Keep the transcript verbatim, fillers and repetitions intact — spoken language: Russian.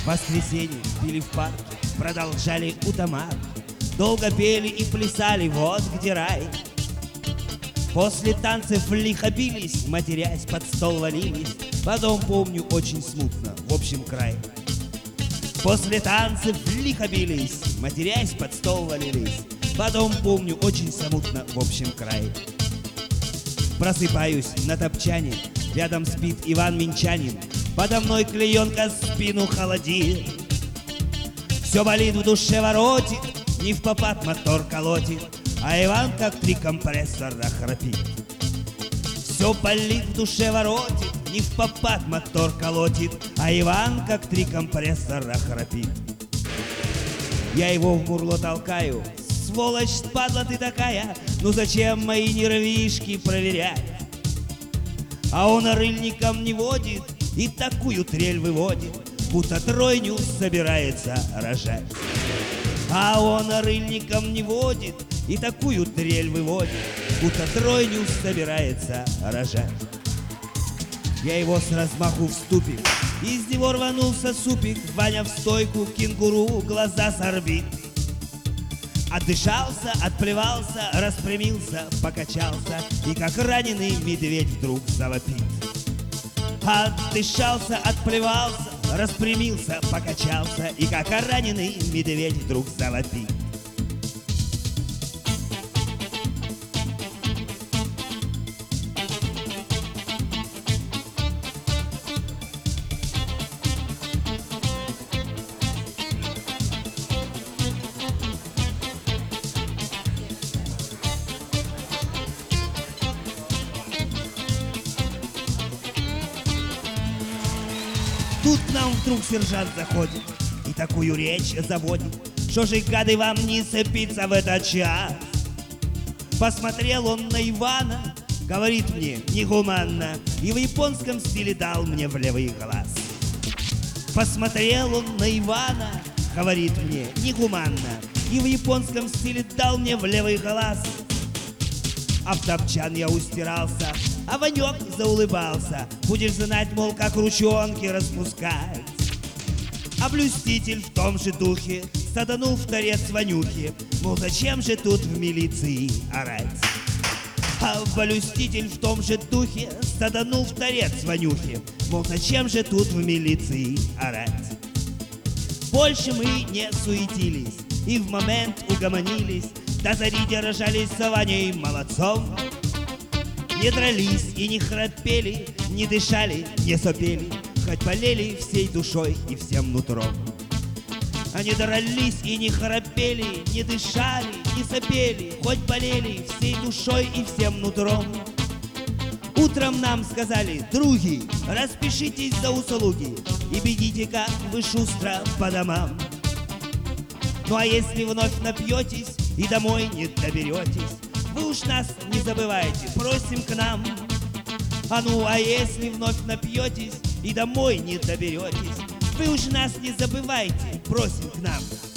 В воскресенье пили в парке, продолжали утомар. Долго пели и плясали, вот где рай. После танцев лихо бились, матерясь, под стол валились. Потом помню очень смутно, в общем край. После танцев лихо бились, матерясь, под стол валились. Потом помню очень смутно, в общем край. Просыпаюсь на топчане, рядом спит Иван Минчанин. Подо мной клеенка спину холодит. Все болит в душе, воротит, не в попад мотор колотит, а Иван как три компрессора храпит. Все болит в душе, воротит, не в попад мотор колотит, а Иван как три компрессора храпит. Я его в мурло толкаю: сволочь, падла ты такая, ну зачем мои нервишки проверять? А он рыльником не водит и такую трель выводит, будто тройню собирается рожать. А он рыльником не водит и такую трель выводит, будто тройню собирается рожать. Я его с размаху в ступик, из него рванулся супик. Ваня в стойку, кенгуру, глаза с орбит. Отдышался, отплевался, распрямился, покачался, и как раненый медведь вдруг завопит. Отдышался, отплевался, распрямился, покачался, и как раненый медведь вдруг завопит. Тут к нам вдруг сержант заходит и такую речь заводит: что же, гады, вам не цепиться в этот час? Посмотрел он на Ивана, говорит мне негуманно, и в японском стиле дал мне в левый глаз. Посмотрел он на Ивана, говорит мне негуманно, и в японском стиле дал мне в левый глаз. А в топчан я устирался, а Ванек заулыбался: будешь знать, мол, как ручонки распускать. А блюститель в том же духе саданул в торец Ванюхи, мол, зачем же тут в милиции орать? А блюститель в том же духе саданул в торец Ванюхи, мол, зачем же тут в милиции орать? Больше мы не суетились и в момент угомонились, до зари держались с Ваней молодцом. Не дрались и не храпели, не дышали, не сопели, хоть болели всей душой и всем нутром. Они дрались и не храпели, не дышали, не сопели, хоть болели всей душой и всем нутром. Утром нам сказали: други, распишитесь за услуги и бегите, как вы, шустро по домам. Ну а если вновь напьетесь и домой не доберетесь, вы уж нас не забывайте, просим к нам. А ну а если вновь напьетесь и домой не доберетесь, вы уж нас не забывайте, просим к нам.